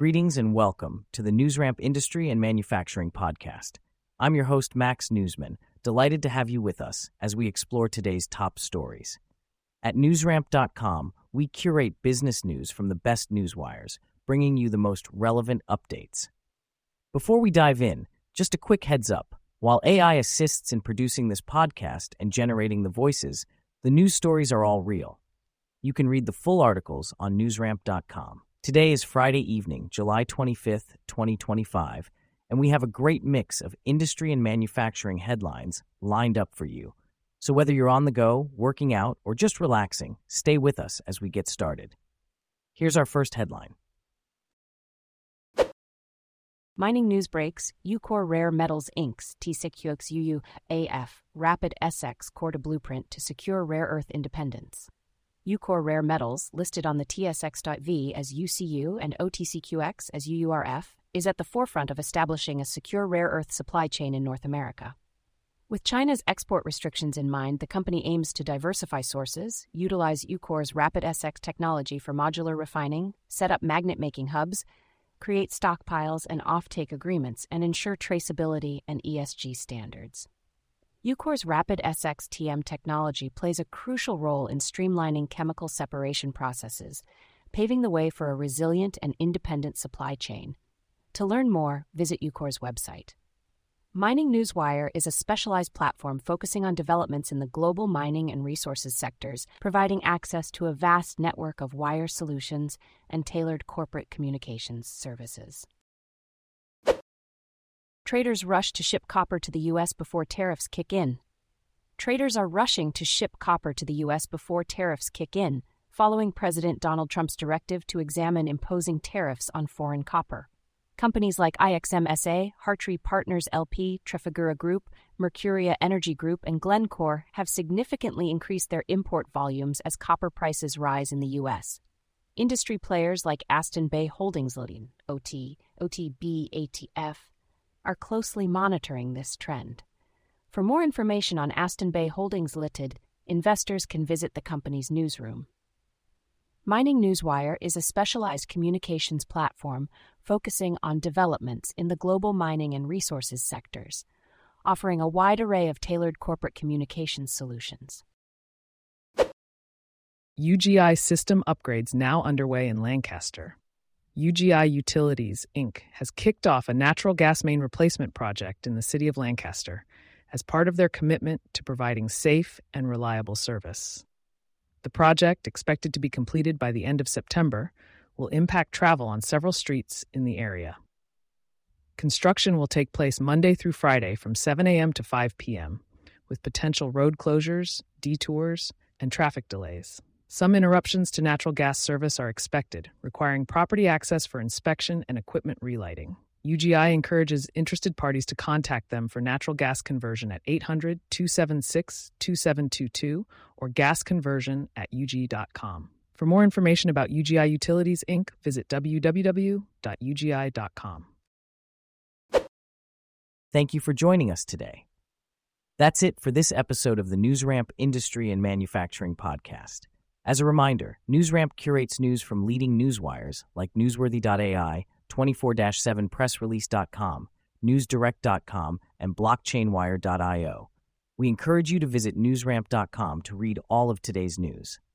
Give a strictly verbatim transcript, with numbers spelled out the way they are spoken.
Greetings and welcome to the NewsRamp Industry and Manufacturing Podcast. I'm your host, Max Newsman, delighted to have you with us as we explore today's top stories. At newsramp dot com, we curate business news from the best newswires, bringing you the most relevant updates. Before we dive in, just a quick heads up. While A I assists in producing this podcast and generating the voices, the news stories are all real. You can read the full articles on newsramp dot com. Today is Friday evening, July twenty-fifth, twenty twenty-five, and we have a great mix of industry and manufacturing headlines lined up for you. So whether you're on the go, working out, or just relaxing, stay with us as we get started. Here's our first headline. Mining news breaks, Ucore Rare Metals Incorporated's T S X U X U U A F Rapid S X Core to Blueprint to secure rare earth independence. Ucore Rare Metals, listed on the T S X dot V as U C U and O T C Q X as U U R F, is at the forefront of establishing a secure rare earth supply chain in North America. With China's export restrictions in mind, the company aims to diversify sources, utilize Ucore's Rapid S X technology for modular refining, set up magnet-making hubs, create stockpiles and offtake agreements, and ensure traceability and E S G standards. Ucore's Rapid S X T M technology plays a crucial role in streamlining chemical separation processes, paving the way for a resilient and independent supply chain. To learn more, visit Ucore's website. Mining Newswire is a specialized platform focusing on developments in the global mining and resources sectors, providing access to a vast network of wire solutions and tailored corporate communications services. Traders rush to ship copper to the U S before tariffs kick in. Traders are rushing to ship copper to the U S before tariffs kick in, following President Donald Trump's directive to examine imposing tariffs on foreign copper. Companies like I X M S A, Hartree Partners L P, Trafigura Group, Mercuria Energy Group, and Glencore have significantly increased their import volumes as copper prices rise in the U S. Industry players like Aston Bay Holdings Limited, O T, O T B A T F, are closely monitoring this trend. For more information on Aston Bay Holdings Limited, investors can visit the company's newsroom. Mining Newswire is a specialized communications platform focusing on developments in the global mining and resources sectors, offering a wide array of tailored corporate communications solutions. U G I system upgrades now underway in Lancaster. U G I Utilities, Incorporated has kicked off a natural gas main replacement project in the city of Lancaster as part of their commitment to providing safe and reliable service. The project, expected to be completed by the end of September, will impact travel on several streets in the area. Construction will take place Monday through Friday from seven a.m. to five p.m., with potential road closures, detours, and traffic delays. Some interruptions to natural gas service are expected, requiring property access for inspection and equipment relighting. U G I encourages interested parties to contact them for natural gas conversion at eight hundred, two seven six, two seven two two or gas conversion at u g dot com. For more information about U G I Utilities, Incorporated, visit w w w dot u g i dot com. Thank you for joining us today. That's it for this episode of the NewsRamp Industry and Manufacturing Podcast. As a reminder, NewsRamp curates news from leading newswires like newsworthy dot a i, twenty-four seven press release dot com, news direct dot com, and blockchain wire dot i o. We encourage you to visit newsramp dot com to read all of today's news.